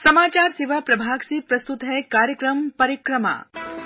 समाचार सेवा प्रभाग से प्रस्तुत है कार्यक्रम परिक्रमा।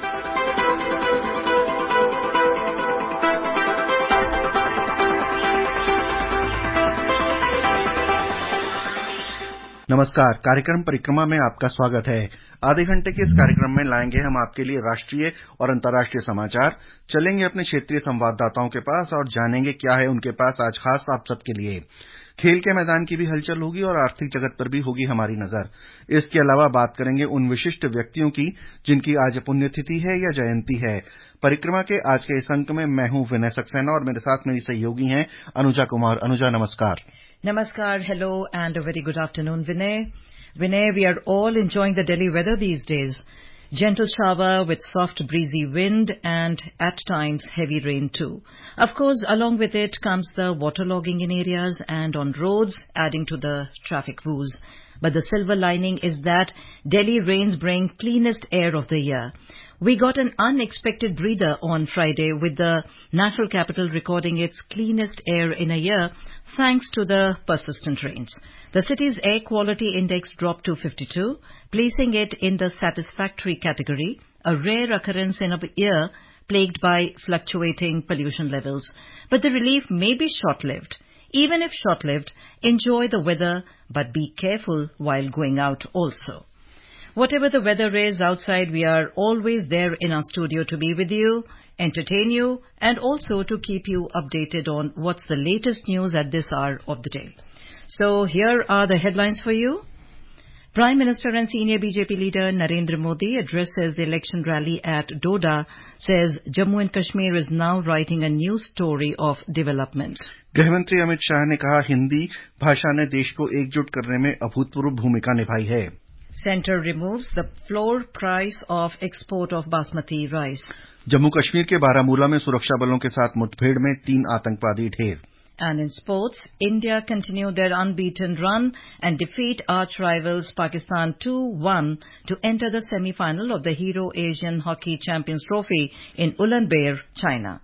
नमस्कार, कार्यक्रम परिक्रमा में आपका स्वागत है। आधे घंटे के इस कार्यक्रम में लाएंगे हम आपके लिए राष्ट्रीय और अंतर्राष्ट्रीय समाचार, चलेंगे अपने क्षेत्रीय संवाददाताओं के पास और जानेंगे क्या है उनके पास आज खास आप सबके लिए। खेल के मैदान की भी हलचल होगी और आर्थिक जगत पर भी होगी हमारी नजर। इसके अलावा बात करेंगे उन विशिष्ट व्यक्तियों की जिनकी आज पुण्यतिथि है या जयंती है। परिक्रमा के आज के इस अंक में मैं हूं विनय सक्सेना और मेरे साथ मेरी सहयोगी हैं अनुजा कुमार। अनुजा, नमस्कार। Namaskar, hello, and a very good afternoon, Vinay. Vinay, we are all enjoying the Delhi weather these days. Gentle shower with soft breezy wind and at times heavy rain too. Of course, along with it comes the waterlogging in areas and on roads, adding to the traffic woes. But the silver lining is that Delhi rains bring cleanest air of the year. We got an unexpected breather on Friday with the national capital recording its cleanest air in a year thanks to the persistent rains. The city's air quality index dropped to 52, placing it in the satisfactory category, a rare occurrence in a year plagued by fluctuating pollution levels. But the relief may be short-lived. Even if short-lived, enjoy the weather, but be careful while going out also. Whatever the weather is outside, we are always there in our studio to be with you, entertain you, and also to keep you updated on what's the latest news at this hour of the day. So here are the headlines for you. Prime Minister and senior BJP leader Narendra Modi addresses the election rally at Doda, says Jammu and Kashmir is now writing a new story of development. गृहमंत्री अमित शाह ने कहा, हिंदी भाषा ने देश को एकजुट करने में अभूतपूर्व भूमिका निभाई है। Centre removes the floor price of export of basmati rice. Jammu Kashmir के बारामूला में सुरक्षा बलों के साथ मुठभेड़ में 3 आतंकवादी ढेर। And in sports, India continue their unbeaten run and defeat arch rivals Pakistan 2-1 to enter the semi-final of the Hero Asian Hockey Champions Trophy in Ulaanbaatar, China.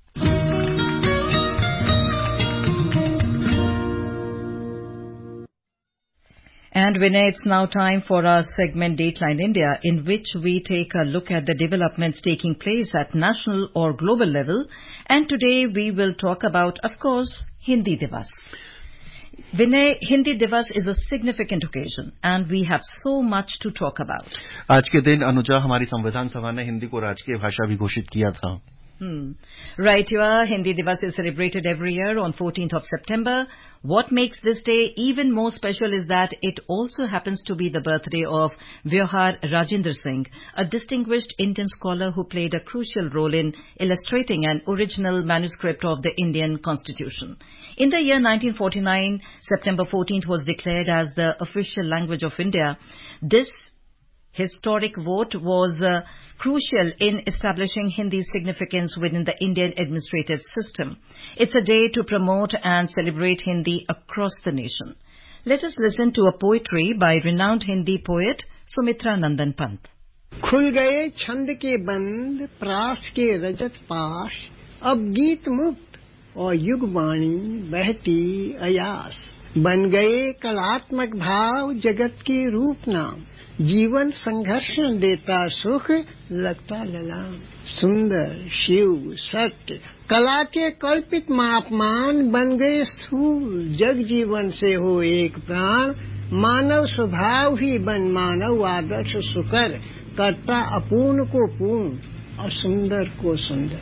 And Vinay, it's now time for our segment Dateline India, in which we take a look at the developments taking place at national or global level. And today we will talk about, of course, Hindi Divas. Vinay, Hindi Divas is a significant occasion and we have so much to talk about. आज के दिन अनुजा हमारी संविधान सभा ने हिंदी को राजकीय भाषा भी घोषित किया था। Right, you are. Hindi Divas is celebrated every year on 14th of September. What makes this day even more special is that it also happens to be the birthday of Vyawhar Rajendra Singh, a distinguished Indian scholar who played a crucial role in illustrating an original manuscript of the Indian Constitution. In the year 1949, September 14th was declared as the official language of India. This historic vote was crucial in establishing Hindi's significance within the Indian administrative system. It's a day to promote and celebrate Hindi across the nation. Let us listen to a poetry by renowned Hindi poet Sumitra Nandan Pant. खुल गए छंद के बंद प्रास के रजत पाश, अब गीत मुक्त और युगवाणी बहती अयास, बन गए कलात्मक भाव जगत के रूप नाम, जीवन संघर्ष देता सुख लगता ललाम, सुंदर शिव सत्य कला के कल्पित मापमान बन गए स्थूल, जग जीवन से हो एक प्राण, मानव स्वभाव ही बन मानव आदर्श सुकर, करता अपूर्ण को पूर्ण और सुंदर को सुंदर.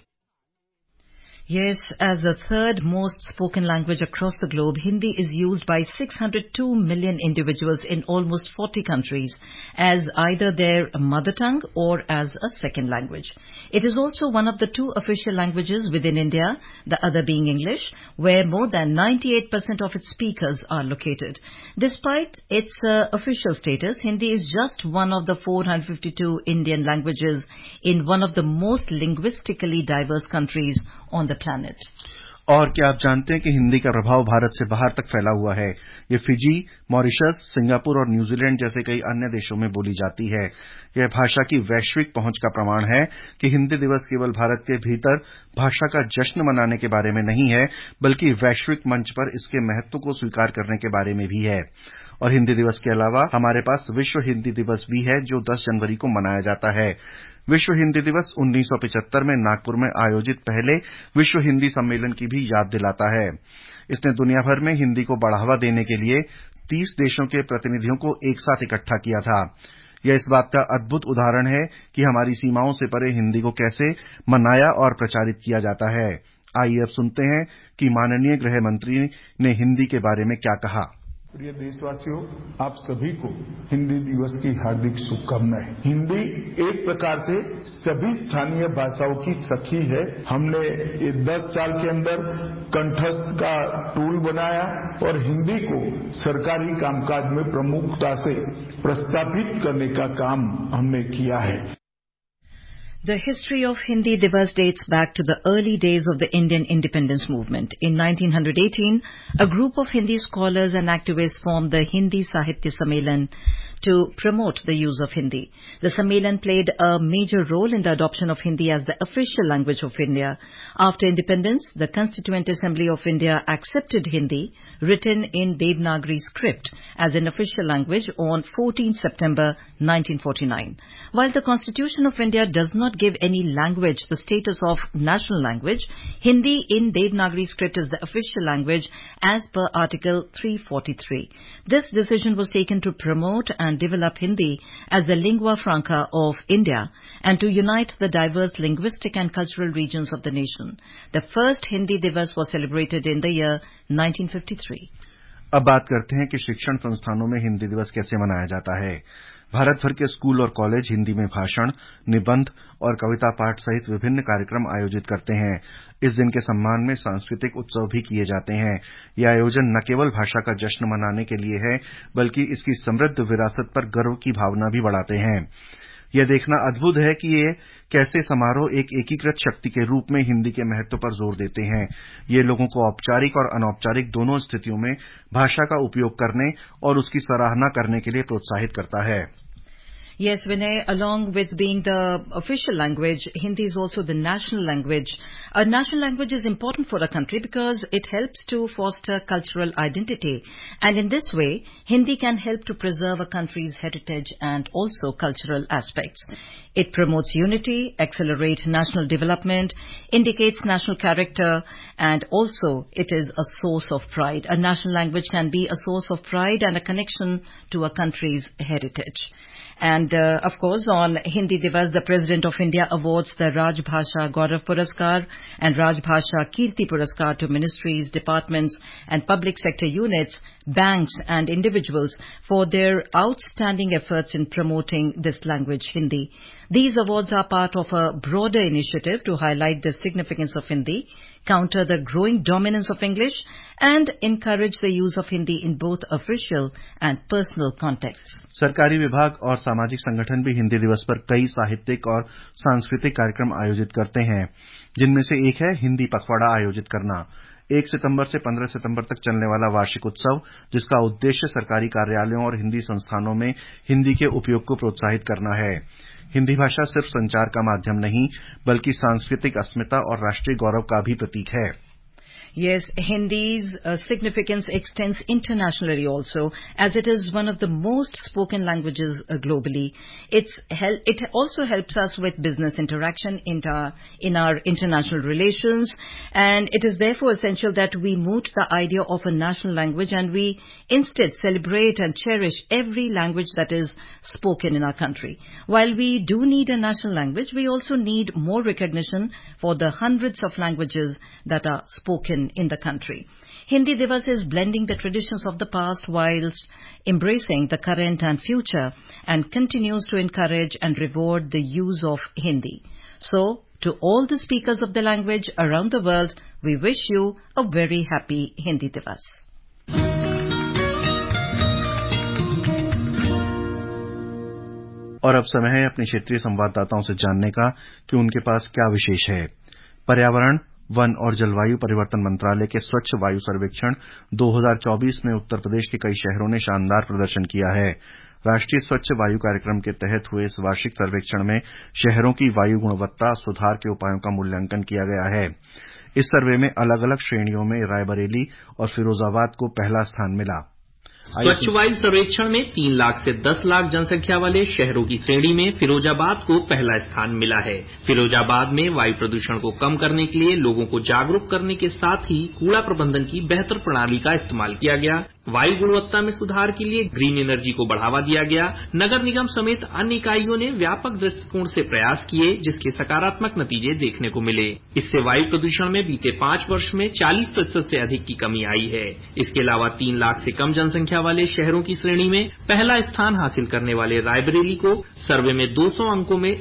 Yes, as the third most spoken language across the globe, Hindi is used by 602 million individuals in almost 40 countries as either their mother tongue or as a second language. It is also one of the 2 official languages within India, the other being English, where more than 98% of its speakers are located. Despite its official status, Hindi is just one of the 452 Indian languages in one of the most linguistically diverse countries on the planet. और क्या आप जानते हैं कि हिंदी का प्रभाव भारत से बाहर तक फैला हुआ है? ये फिजी, मॉरिशस, सिंगापुर और न्यूजीलैंड जैसे कई अन्य देशों में बोली जाती है। यह भाषा की वैश्विक पहुंच का प्रमाण है कि हिंदी दिवस केवल भारत के भीतर भाषा का जश्न मनाने के बारे में नहीं है, बल्कि वैश्विक मंच पर इसके महत्व को स्वीकार करने के बारे में भी है। और हिंदी दिवस के अलावा हमारे पास विश्व हिंदी दिवस भी है, जो 10 जनवरी को मनाया जाता है। विश्व हिंदी दिवस 1975 में नागपुर में आयोजित पहले विश्व हिंदी सम्मेलन की भी याद दिलाता है। इसने दुनिया भर में हिंदी को बढ़ावा देने के लिए 30 देशों के प्रतिनिधियों को एक साथ इकट्ठा किया था। यह इस बात का अद्भुत उदाहरण है कि हमारी सीमाओं से परे हिंदी को कैसे मनाया और प्रचारित किया जाता है। आइए अब सुनते हैं कि माननीय गृह मंत्री ने हिंदी के बारे में क्या कहा। प्रिय देशवासियों, आप सभी को हिंदी दिवस की हार्दिक शुभकामनाएं। हिंदी एक प्रकार से सभी स्थानीय भाषाओं की सखी है। हमने ये 10 साल के अंदर कंठस्थ का टूल बनाया और हिंदी को सरकारी कामकाज में प्रमुखता से प्रस्तावित करने का काम हमने किया है। The history of Hindi Divas dates back to the early days of the Indian independence movement. In 1918, a group of Hindi scholars and activists formed the Hindi Sahitya Sammelan to promote the use of Hindi. The Sammelan played a major role in the adoption of Hindi as the official language of India. After independence, the Constituent Assembly of India accepted Hindi, written in Devanagari script, as an official language on 14 September 1949. While the Constitution of India does not give any language the status of national language, Hindi in Devanagari script is the official language as per Article 343. This decision was taken to promote and develop Hindi as the lingua franca of India and to unite the diverse linguistic and cultural regions of the nation. The first Hindi Divas was celebrated in the year 1953. अब बात करते हैं कि शिक्षण संस्थानों में हिंदी दिवस कैसे मनाया जाता है। भारत भर के स्कूल और कॉलेज हिंदी में भाषण, निबंध और कविता पाठ सहित विभिन्न कार्यक्रम आयोजित करते हैं। इस दिन के सम्मान में सांस्कृतिक उत्सव भी किए जाते हैं। ये आयोजन न केवल भाषा का जश्न मनाने के लिए है, बल्कि इसकी समृद्ध विरासत पर गर्व की भावना भी बढ़ाते हैं। यह देखना अद्भुत है कि ये कैसे समारोह एक एकीकृत शक्ति के रूप में हिंदी के महत्व पर जोर देते हैं। ये लोगों को औपचारिक और अनौपचारिक दोनों स्थितियों में भाषा का उपयोग करने और उसकी सराहना करने के लिए प्रोत्साहित करता है। Yes, Vinay, along with being the official language, Hindi is also the national language. A national language is important for a country because it helps to foster cultural identity. And in this way, Hindi can help to preserve a country's heritage and also cultural aspects. It promotes unity, accelerates national development, indicates national character, and also it is a source of pride. A national language can be a source of pride and a connection to a country's heritage. And of course, on Hindi Divas, the President of India awards the Raj Bhasha Gaurav Puraskar and Raj Bhasha Kirti Puraskar to ministries, departments and public sector units, banks and individuals for their outstanding efforts in promoting this language, Hindi. These awards are part of a broader initiative to highlight the significance of Hindi, counter the growing dominance of English, and encourage the use of Hindi in both official and personal contexts. सरकारी विभाग और सामाजिक संगठन भी हिंदी दिवस पर कई साहित्यिक और सांस्कृतिक कार्यक्रम आयोजित करते हैं, जिनमें से एक है हिंदी पखवाड़ा आयोजित करना। 1 सितंबर से 15 सितंबर तक चलने वाला वार्षिक उत्सव, जिसका उद्देश्य सरकारी कार्यालयों और हिंदी संस्थानों में हिंदी के उपयोग को प्रोत्साहित करना है। हिंदी भाषा सिर्फ संचार का माध्यम नहीं, बल्कि सांस्कृतिक अस्मिता और राष्ट्रीय गौरव का भी प्रतीक है। Yes, Hindi's significance extends internationally also, as it is one of the most spoken languages globally. It also helps us with business interaction in our international relations, and it is therefore essential that we moot the idea of a national language and we instead celebrate and cherish every language that is spoken in our country. While we do need a national language, we also need more recognition for the hundreds of languages that are spoken in the country. Hindi Divas is blending the traditions of the past whilst embracing the current and future, and continues to encourage and reward the use of Hindi. So, to all the speakers of the language around the world, we wish you a very happy Hindi Divas. और अब समय है अपने क्षेत्रीय संवाददाताओं से जानने का कि उनके पास क्या विशेष है। पर्यावरण, वन और जलवायु परिवर्तन मंत्रालय के स्वच्छ वायु सर्वेक्षण 2024 में उत्तर प्रदेश के कई शहरों ने शानदार प्रदर्शन किया है। राष्ट्रीय स्वच्छ वायु कार्यक्रम के तहत हुए इस वार्षिक सर्वेक्षण में शहरों की वायु गुणवत्ता सुधार के उपायों का मूल्यांकन किया गया है। इस सर्वे में अलग अलग श्रेणियों में रायबरेली और फिरोजाबाद को पहला स्थान मिला। स्वच्छ वायु सर्वेक्षण में 3 लाख से 10 लाख जनसंख्या वाले शहरों की श्रेणी में फिरोजाबाद को पहला स्थान मिला है। फिरोजाबाद में वायु प्रदूषण को कम करने के लिए लोगों को जागरूक करने के साथ ही कूड़ा प्रबंधन की बेहतर प्रणाली का इस्तेमाल किया गया। वायु गुणवत्ता में सुधार के लिए ग्रीन एनर्जी को बढ़ावा दिया गया। नगर निगम समेत अन्य इकाइयों ने व्यापक दृष्टिकोण से प्रयास किए, जिसके सकारात्मक नतीजे देखने को मिले। इससे वायु प्रदूषण में बीते 5 वर्ष में 40% से अधिक की कमी आई है। इसके अलावा 3 लाख से कम जनसंख्या वाले शहरों की श्रेणी में पहला स्थान हासिल करने वाले रायबरेली को सर्वे में 200 अंकों में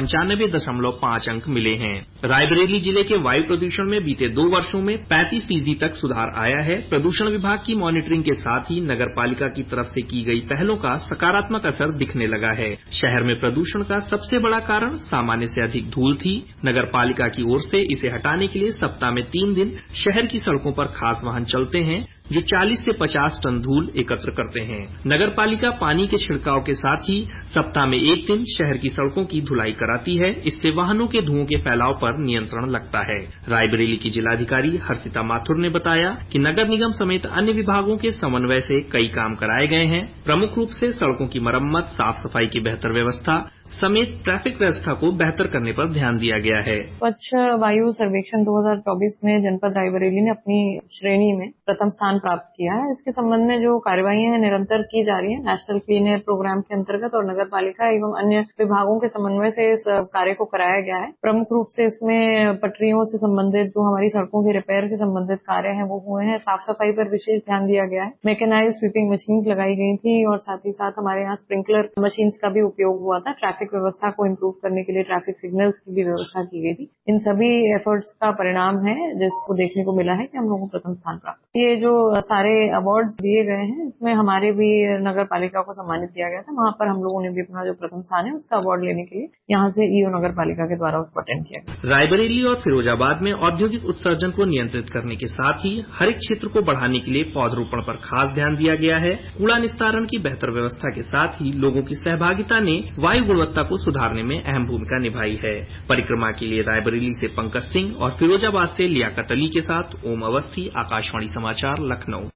195.5 अंक मिले हैं। रायबरेली जिले के वायु प्रदूषण में बीते 2 वर्षों में 35% तक सुधार आया है। प्रदूषण विभाग की मॉनिटरिंग के साथ ही नगर पालिका की तरफ से की गई पहलों का सकारात्मक असर दिखने लगा है। शहर में प्रदूषण का सबसे बड़ा कारण सामान्य से अधिक धूल थी। नगर पालिका की ओर से इसे हटाने के लिए सप्ताह में 3 दिन शहर की सड़कों पर खास वाहन चलते हैं, जो 40 से 50 टन धूल एकत्र करते हैं। नगर पालिका पानी के छिड़काव के साथ ही सप्ताह में 1 दिन शहर की सड़कों की धुलाई कराती है। इससे वाहनों के धुओं के फैलाव पर नियंत्रण लगता है। रायबरेली की जिलाधिकारी हर्षिता माथुर ने बताया कि नगर निगम समेत अन्य विभागों के समन्वय से कई काम कराए गए हैं। प्रमुख रूप से सड़कों की मरम्मत, साफ सफाई की बेहतर व्यवस्था समेत ट्रैफिक व्यवस्था को बेहतर करने पर ध्यान दिया गया है। स्वच्छ वायु सर्वेक्षण 2024 में जनपद रायबरेली ने अपनी श्रेणी में प्रथम स्थान प्राप्त किया है। इसके संबंध में जो कार्यवाही है निरंतर की जा रही है। नेशनल क्लीन एयर प्रोग्राम के अंतर्गत और नगर पालिका एवं अन्य विभागों के समन्वय से इस कार्य को कराया गया है। प्रमुख रूप से इसमें पटरियों से संबंधित जो हमारी सड़कों के रिपेयर के संबंधित कार्य हैं वो हुए हैं। साफ सफाई पर विशेष ध्यान दिया गया है। मैकेनाइज्ड स्वीपिंग मशीन लगाई गई थी और साथ ही साथ हमारे यहाँ स्प्रिंकलर मशीन का भी उपयोग हुआ था। ट्रैफिक व्यवस्था को इम्प्रूव करने के लिए ट्रैफिक सिग्नल्स की भी व्यवस्था की गई थी। इन सभी एफर्ट्स का परिणाम है जिसको देखने को मिला है कि हम लोगों को प्रथम स्थान प्राप्त। ये जो सारे अवार्ड्स दिए गए हैं इसमें हमारे भी नगर पालिका को सम्मानित किया गया था। वहां पर हम लोगों ने भी अपना जो प्रथम स्थान है उसका अवार्ड लेने के लिए यहाँ से ईओ नगर पालिका के द्वारा उसको अटेंड किया गया। रायबरेली और फिरोजाबाद में औद्योगिक उत्सर्जन को नियंत्रित करने के साथ ही हरित क्षेत्र को बढ़ाने के लिए पौधरोपण पर खास ध्यान दिया गया है। कूड़ा निस्तारण की बेहतर व्यवस्था के साथ ही लोगों की सहभागिता ने वायु गुणवत्ता को सुधारने में अहम भूमिका निभाई है। परिक्रमा के लिए रायबरेली से पंकज सिंह और फिरोजाबाद से लियाकत अली के साथ ओम अवस्थी, आकाशवाणी समाचार, Lucknow.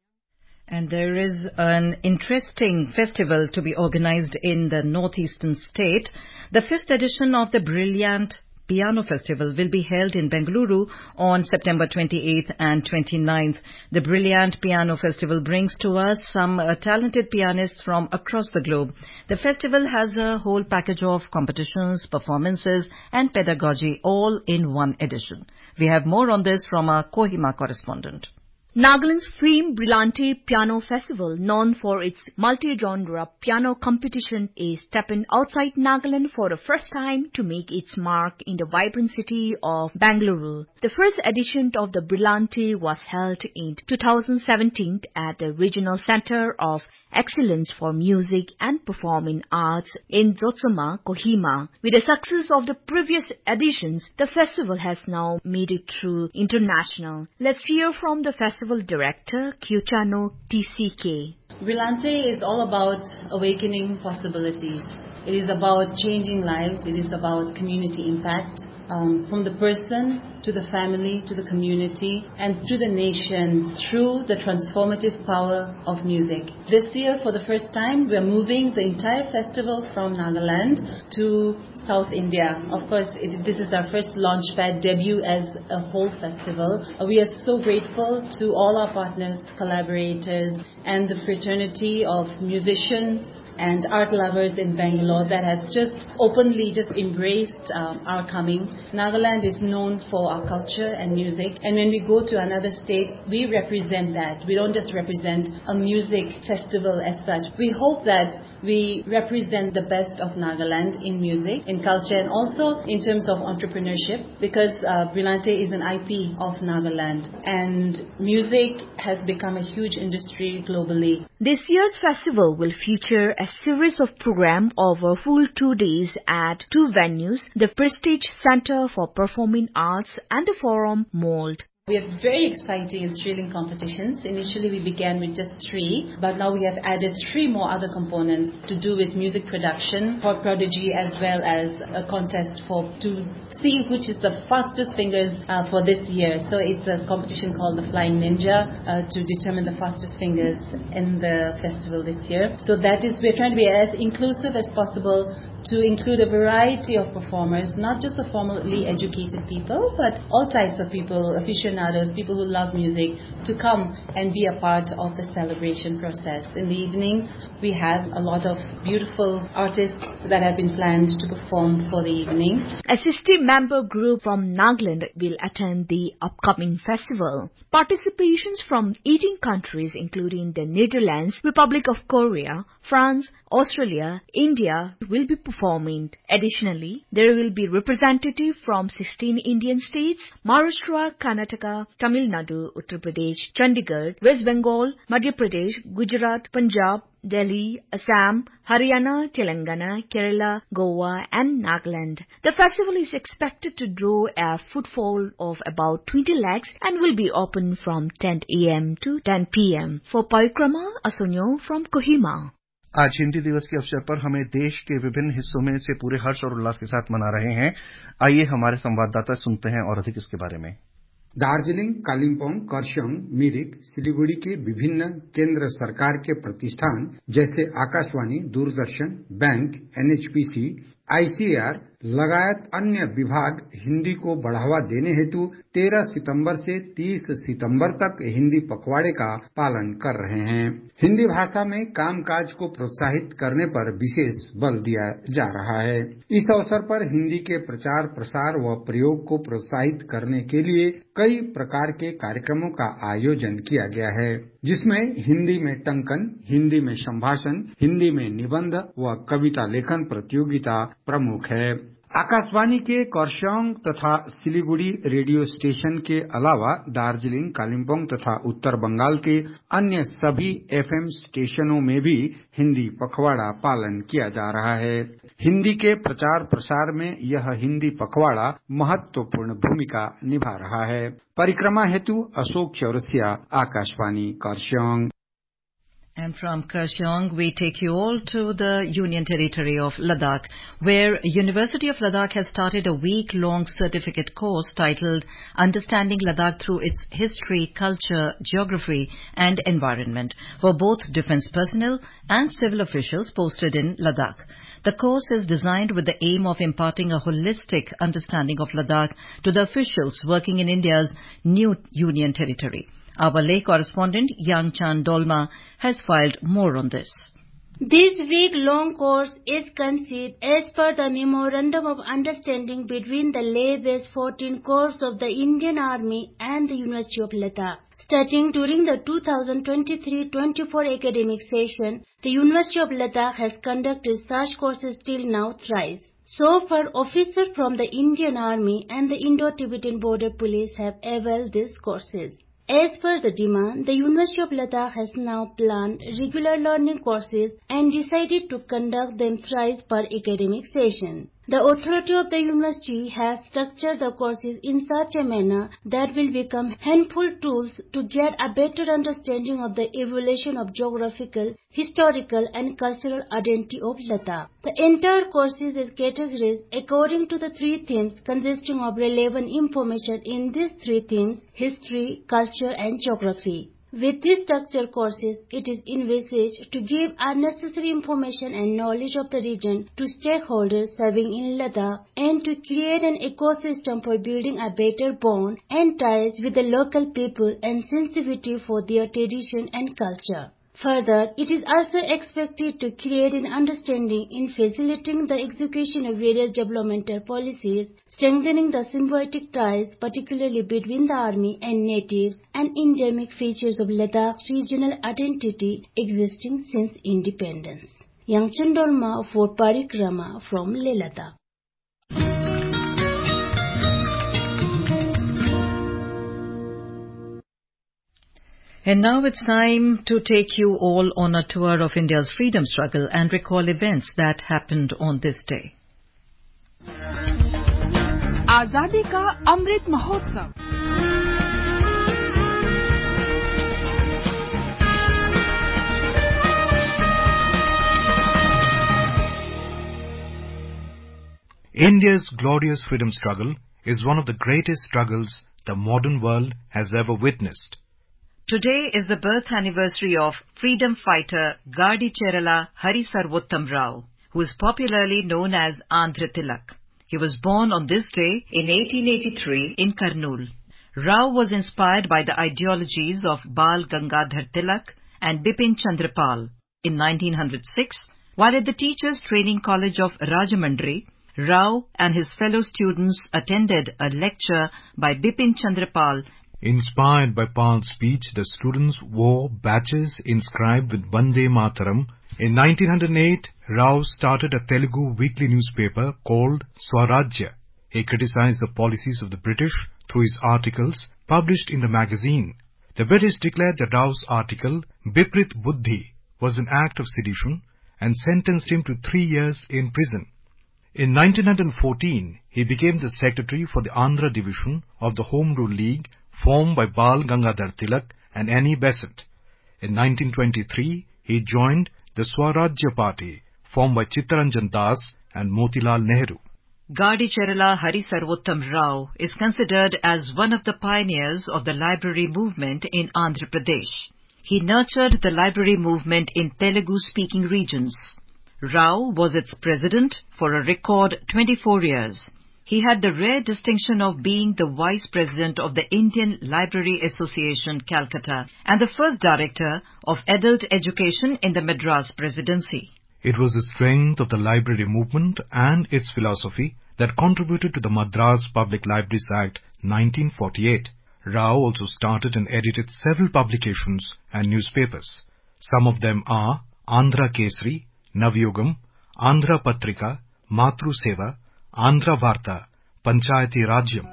And there is an interesting festival to be organized in the northeastern state. The 5th edition of the Brilliant Piano Festival will be held in Bengaluru on September 28th and 29th. The Brilliant Piano Festival brings to us some talented pianists from across the globe. The festival has a whole package of competitions, performances and pedagogy all in one edition. We have more on this from our Kohima correspondent. Nagaland's famed Brilliante Piano Festival, known for its multi-genre piano competition, is stepping outside Nagaland for the first time to make its mark in the vibrant city of Bengaluru. The first edition of the Brilliante was held in 2017 at the Regional Center of Excellence for Music and Performing Arts in Zotsoma, Kohima. With the success of the previous editions, the festival has now made it through international. Let's hear from the festival director, Kyuchano TCK. Brilliante is all about awakening possibilities. It is about changing lives. It is about community impact. From the person to the family to the community and to the nation through the transformative power of music. This year, for the first time, we are moving the entire festival from Nagaland to South India. Of course, this is our first launchpad debut as a whole festival. We are so grateful to all our partners, collaborators, and the fraternity of musicians and art lovers in Bangalore that has just openly embraced our coming. Nagaland is known for our culture and music, and when we go to another state, we represent that. We don't just represent a music festival as such. We hope that we represent the best of Nagaland in music, in culture, and also in terms of entrepreneurship, because Brilliante is an IP of Nagaland, and music has become a huge industry globally. This year's festival will feature a series of programs over full 2 days at 2 venues, the Prestige Center for Performing Arts and the Forum Mold. We have very exciting and thrilling competitions. Initially, we began with just 3, but now we have added 3 more other components to do with music production for Prodigy, as well as a contest to see which is the fastest fingers for this year. So it's a competition called the Flying Ninja to determine the fastest fingers in the festival this year. So we're trying to be as inclusive as possible to include a variety of performers, not just the formally educated people, but all types of people, aficionados, people who love music, to come and be a part of the celebration process. In the evenings, we have a lot of beautiful artists that have been planned to perform for the evening. A 60-member group from Nagaland will attend the upcoming festival. Participations from 18 countries, including the Netherlands, Republic of Korea, France, Australia, India, will be performing. Additionally, there will be representatives from 16 Indian states: Maharashtra, Karnataka, Tamil Nadu, Uttar Pradesh, Chandigarh, West Bengal, Madhya Pradesh, Gujarat, Punjab, Delhi, Assam, Haryana, Telangana, Kerala, Goa and Nagaland. The festival is expected to draw a footfall of about 20 lakhs and will be open from 10 a.m. to 10 p.m. For Parikrama, Asonyo from Kohima. आज हिंदी दिवस के अवसर पर हमें देश के विभिन्न हिस्सों में से पूरे हर्ष और उल्लास के साथ मना रहे हैं। आइए हमारे संवाददाता सुनते हैं और अधिक इसके बारे में। दार्जिलिंग, कालिम्पोंग, कर्सियंग, मिरिक, सिलीगुड़ी के विभिन्न केंद्र सरकार के प्रतिष्ठान जैसे Akashvani, Doordarshan, bank, NHPC, ICAR लगायत अन्य विभाग हिंदी को बढ़ावा देने हेतु 13 सितंबर से 30 सितंबर तक हिंदी पखवाड़े का पालन कर रहे हैं। हिंदी भाषा में कामकाज को प्रोत्साहित करने पर विशेष बल दिया जा रहा है। इस अवसर पर हिंदी के प्रचार प्रसार व प्रयोग को प्रोत्साहित करने के लिए कई प्रकार के कार्यक्रमों का आयोजन किया गया है, जिसमें हिंदी में टंकन, हिंदी में संभाषण, हिंदी में निबंध व कविता लेखन प्रतियोगिता प्रमुख है। आकाशवाणी के कर्सियंग तथा सिलीगुड़ी रेडियो स्टेशन के अलावा दार्जिलिंग, कालिम्पोंग तथा उत्तर बंगाल के अन्य सभी एफएम स्टेशनों में भी हिंदी पखवाड़ा पालन किया जा रहा है। हिंदी के प्रचार प्रसार में यह हिंदी पखवाड़ा महत्वपूर्ण भूमिका निभा रहा है। परिक्रमा हेतु Ashok Chaurasia, Akashvani कर्सियंग। And from Kurseong, we take you all to the Union Territory of Ladakh, where University of Ladakh has started a week-long certificate course titled Understanding Ladakh Through Its History, Culture, Geography and Environment for both defense personnel and civil officials posted in Ladakh. The course is designed with the aim of imparting a holistic understanding of Ladakh to the officials working in India's new Union Territory. Our Leh correspondent Yangchan Dolma has filed more on this. This week-long course is conceived as per the Memorandum of Understanding between the Leh-based 14 Corps of the Indian Army and the University of Ladakh. Starting during the 2023-24 academic session, the University of Ladakh has conducted such courses till now thrice. So far, officers from the Indian Army and the Indo-Tibetan Border Police have availed these courses. As per the demand, the University of Ladakh has now planned regular learning courses and decided to conduct them thrice per academic session. The authority of the university has structured the courses in such a manner that will become helpful tools to get a better understanding of the evolution of geographical, historical and cultural identity of Ladakh. The entire courses is categorized according to the 3 themes consisting of relevant information in these 3 themes: history, culture and geography. With these structured courses, it is envisaged to give unnecessary information and knowledge of the region to stakeholders serving in Ladakh and to create an ecosystem for building a better bond and ties with the local people and sensitivity for their tradition and culture. Further, it is also expected to create an understanding in facilitating the execution of various developmental policies, strengthening the symbiotic ties, particularly between the army and natives, and endemic features of Ladakh's regional identity existing since independence. Yangchan Dolma for Parikrama from Leh Ladakh. And now it's time to take you all on a tour of India's freedom struggle and recall events that happened on this day. आजादी का Amrit Mahotsav India's glorious freedom struggle is one of the greatest struggles the modern world has ever witnessed. Today is the birth anniversary of freedom fighter Gadicherla Hari Sarvottam Rao, who is popularly known as Andhra Tilak. He was born on this day in 1883 in Kurnool. Rao was inspired by the ideologies of Bal Gangadhar Tilak and Bipin Chandra Pal. In 1906, while at the Teachers Training College of Rajahmundry, Rao and his fellow students attended a lecture by Bipin Chandra Pal. Inspired by Pal's speech, the students wore badges inscribed with Vande Mataram. In 1908, Rao started a Telugu weekly newspaper called Swarajya. He criticized the policies of the British through his articles published in the magazine. The British declared that Rao's article, Biprit Buddhi, was an act of sedition and sentenced him to 3 years in prison. In 1914, he became the secretary for the Andhra division of the Home Rule League formed by Bal Gangadhar Tilak and Annie Besant. In 1923, he joined the Swarajya Party formed by Chittaranjan Das and Motilal Nehru. Gadicherla Hari Sarvottam Rao is considered as one of the pioneers of the library movement in Andhra Pradesh. He nurtured the library movement in Telugu-speaking regions. Rao was its president for a record 24 years. He had the rare distinction of being the vice president of the Indian Library Association, Calcutta, and the first director of adult education in the Madras Presidency. It was the strength of the library movement and its philosophy that contributed to the Madras Public Libraries Act 1948. Rao also started and edited several publications and newspapers. Some of them are Andhra Kesari, Navyugam, Andhra Patrika, Matru Seva, Andhra Varta, Panchayati Rajyam.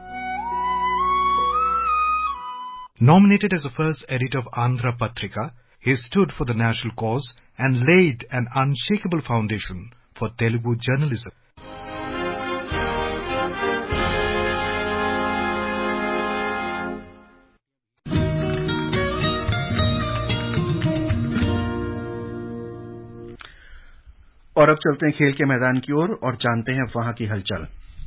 Nominated as the first editor of Andhra Patrika, he stood for the national cause and laid an unshakable foundation for Telugu journalism. और अब चलते हैं खेल के मैदान की ओर और जानते हैं वहां की हलचल।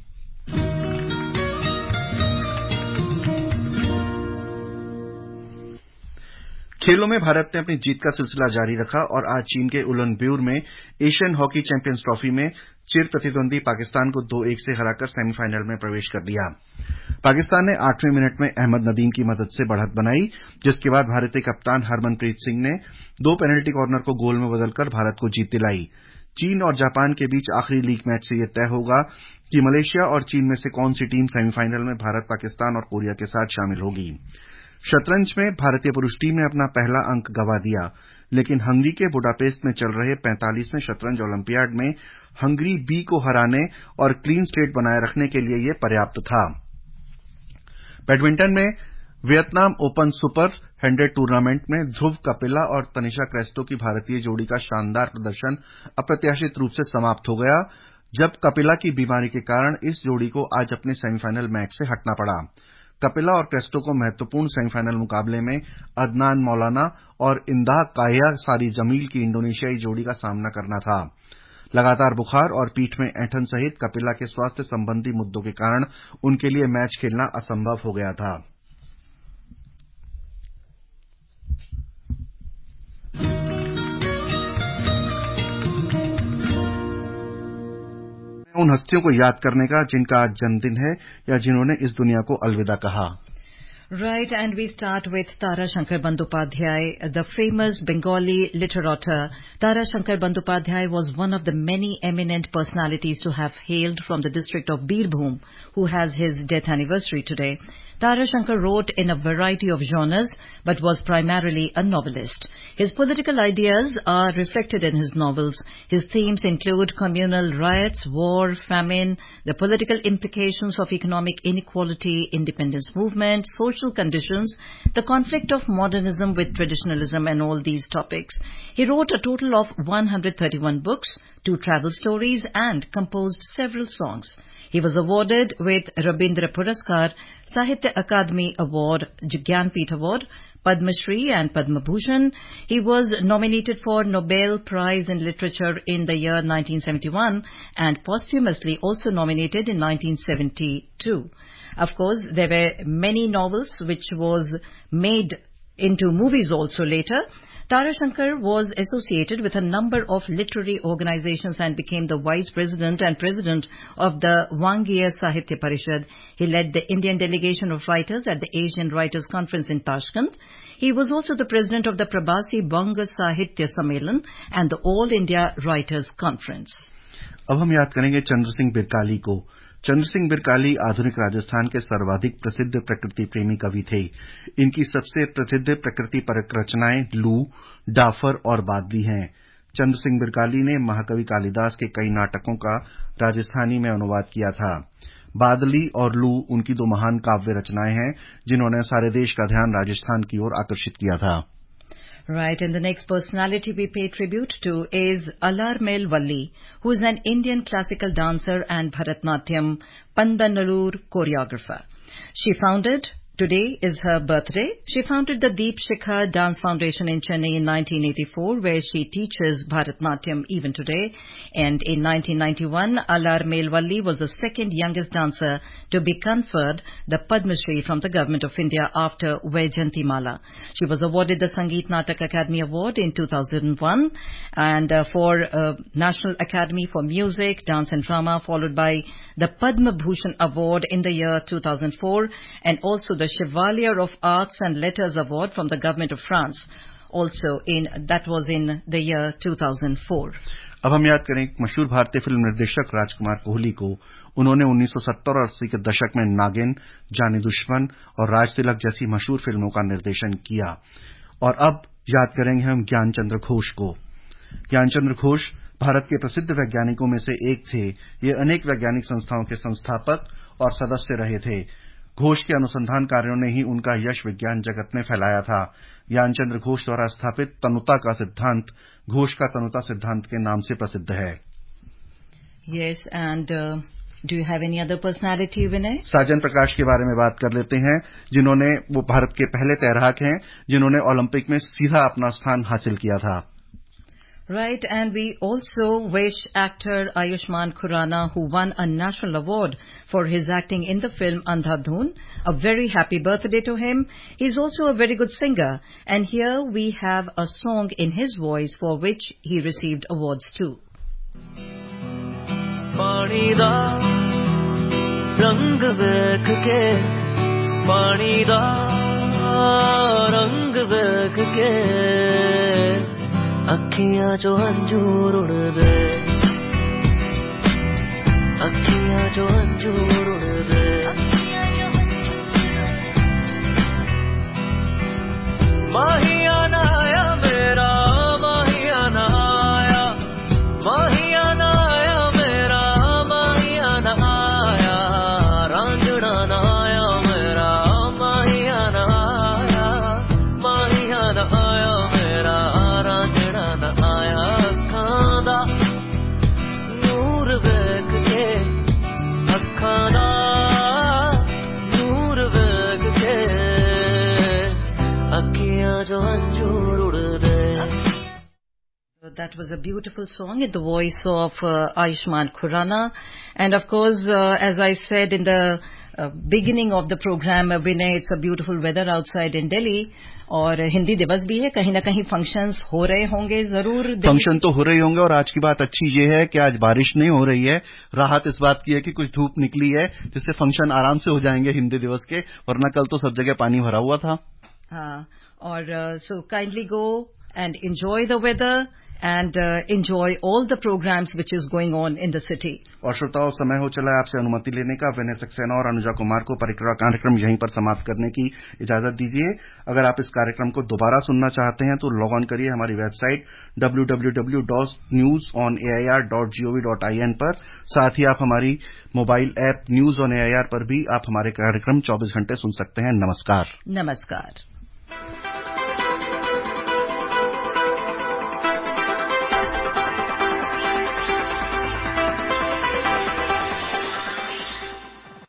खेलों में भारत ने अपनी जीत का सिलसिला जारी रखा और आज चीन के उलनब्यूर में एशियन हॉकी चैंपियंस ट्रॉफी में चिर प्रतिद्वंदी पाकिस्तान को 2-1 से हराकर सेमीफाइनल में प्रवेश कर लिया। पाकिस्तान ने 8वें मिनट में अहमद नदीम की मदद से बढ़त बनाई, जिसके बाद भारतीय कप्तान हरमनप्रीत सिंह ने 2 पेनल्टी कॉर्नर को गोल में बदलकर भारत को जीत दिलाई। चीन और जापान के बीच आखिरी लीग मैच से यह तय होगा कि मलेशिया और चीन में से कौन सी टीम सेमीफाइनल में भारत, पाकिस्तान और कोरिया के साथ शामिल होगी। शतरंज में भारतीय पुरुष टीम ने अपना पहला अंक गंवा दिया, लेकिन हंगरी के बुडापेस्ट में चल रहे 45वें शतरंज ओलंपियाड में हंगरी बी को हराने और क्लीन स्लेट बनाए रखने के लिए यह पर्याप्त था। बैडमिंटन में वियतनाम ओपन सुपर 100 टूर्नामेंट में ध्रुव कपिला और तनिषा क्रेस्टो की भारतीय जोड़ी का शानदार प्रदर्शन अप्रत्याशित रूप से समाप्त हो गया, जब कपिला की बीमारी के कारण इस जोड़ी को आज अपने सेमीफाइनल मैच से हटना पड़ा। कपिला और क्रेस्टो को महत्वपूर्ण सेमीफाइनल मुकाबले में अदनान मौलाना और इंदाह काहिया सारी जमील की इंडोनेशियाई जोड़ी का सामना करना था। लगातार बुखार और पीठ में ऐंठन सहित कपिला के स्वास्थ्य संबंधी मुद्दों के कारण उनके लिए मैच खेलना असंभव हो गया था। उन हस्तियों को याद करने का जिनका आज जन्मदिन है या जिन्होंने इस दुनिया को अलविदा कहा। Right, and we start with Tara Shankar Bandyopadhyay, the famous Bengali literati. Tara Shankar Bandyopadhyay was one of the many eminent personalities to have hailed from the district of Birbhum, who has his death anniversary today. Tara Shankar wrote in a variety of genres, but was primarily a novelist. His political ideas are reflected in his novels. His themes include communal riots, war, famine, the political implications of economic inequality, independence movement, social conditions, the conflict of modernism with traditionalism, and all these topics. He wrote a total of 131 books, 2 travel stories and composed several songs. He was awarded with Rabindra Puraskar, Sahitya Akademi Award, Jnanpith Award, Padma Shri and Padma Bhushan. He was nominated for Nobel Prize in Literature in the year 1971 and posthumously also nominated in 1972. Of course, there were many novels which was made into movies also later. Tarashankar was associated with a number of literary organizations and became the vice president and president of the Vangiya Sahitya Parishad. He led the Indian delegation of writers at the Asian Writers' Conference in Tashkent. He was also the president of the Prabasi Banga Sahitya Sammelan and the All India Writers' Conference. अब हम याद करेंगे चंद्र सिंह बिरकाली को। चंद्र सिंह बिरकाली आधुनिक राजस्थान के सर्वाधिक प्रसिद्ध प्रकृति प्रेमी कवि थे। इनकी सबसे प्रसिद्ध प्रकृति परक रचनाएं लू, डाफर और बादली हैं। चंद्र सिंह बिरकाली ने महाकवि कालिदास के कई नाटकों का राजस्थानी में अनुवाद किया था। बादली और लू उनकी 2 महान काव्य रचनाएं हैं जिन्होंने सारे देश का ध्यान राजस्थान की ओर आकर्षित किया था। Right, and the next personality we pay tribute to is Alarmel Valli, who is an Indian classical dancer and Bharatnatyam Pandanallur choreographer. Today is her birthday. She founded the Deep Shikha Dance Foundation in Chennai in 1984, where she teaches Bharatnatyam even today. And in 1991, Alarmel Valli was the second youngest dancer to be conferred the Padma Shri from the Government of India after Vaijayanti Mala. She was awarded the Sangeet Natak Academy Award in 2001 and for National Academy for Music, Dance and Drama, followed by the Padma Bhushan Award in the year 2004 and also the Chevalier of Arts and Letters Award from the Government of France, that was in the year 2004. अब हम याद करें एक मशहूर भारतीय film निर्देशक राजकुमार कोहली को। उन्होंने 1970 और 80 के दशक में नागिन, जानी दुश्मन और राज तिलक जैसी मशहूर फिल्मों का निर्देशन किया। और अब याद करेंगे हम ज्ञानचंद्र घोष को। ज्ञानचंद्र घोष भारत के प्रसिद्ध वैज्ञानिकों में से एक थे। ये अनेक वैज्ञानिक संस्थाओं के संस्थापक और सदस्य रहे थे। घोष के अनुसंधान कार्यों ने ही उनका यश विज्ञान जगत में फैलाया था। ज्ञानचंद्र घोष द्वारा स्थापित तनुता का सिद्धांत घोष का तनुता सिद्धांत के नाम से प्रसिद्ध है। Yes, and do you have any other personality, Vinay? साजन प्रकाश के बारे में बात कर लेते हैं, वो भारत के पहले तैराक हैं जिन्होंने ओलंपिक में सीधा अपना स्थान हासिल किया था। Right, and we also wish actor Ayushmann Khurrana, who won a national award for his acting in the film Andhadhun, a very happy birthday to him. He's also a very good singer, and here we have a song in his voice for which he received awards too. पानी दा रंग देख के, पानी दा रंग देख के, अखियां जो अंजूर उड़ दे, अखियां जो अंजूर उड़ दे, माहिया ना आया मेरा, माहिया ना आया, माहिया ना आया मेरा, माहिया ना आया, रांझना ना आया मेरा, माहिया ना आया, माहिया ना आया मेरा, रांझना ना आया, अखां दा नूर वेख के, अखां दा नूर वेख के, अखियां जो अंजूर उड़ दे। That was a beautiful song in the voice of Ayushmann Khurrana. And of course, as I said in the beginning of the program, Vinay, it's a beautiful weather outside in Delhi. और हिंदी दिवस भी है, कहीं ना कहीं functions हो रहे होंगे जरूर। फंक्शन तो हो रहे होंगे और आज की बात अच्छी ये है कि आज बारिश नहीं हो रही है। राहत इस बात की है कि कुछ धूप निकली है जिससे फंक्शन आराम से हो जाएंगे हिंदी दिवस के, वरना कल तो सब जगह पानी भरा हुआ था। हाँ, और so kindly go and enjoy the weather and enjoy all the programs which is going on in the city. और श्रोताओं, समय हो चला है आपसे अनुमति लेने का। विनय सक्सेना और अनुजा कुमार को परिक्रमा कार्यक्रम यहीं पर समाप्त करने की इजाजत दीजिए। अगर आप इस कार्यक्रम को दोबारा सुनना चाहते हैं तो लॉग ऑन करिए हमारी वेबसाइट www.newsonair.gov.in पर। साथ ही आप हमारी mobile app news on AIR पर भी आप हमारे कार्यक्रम 24 घंटे सुन सकते हैं। नमस्कार। नमस्कार।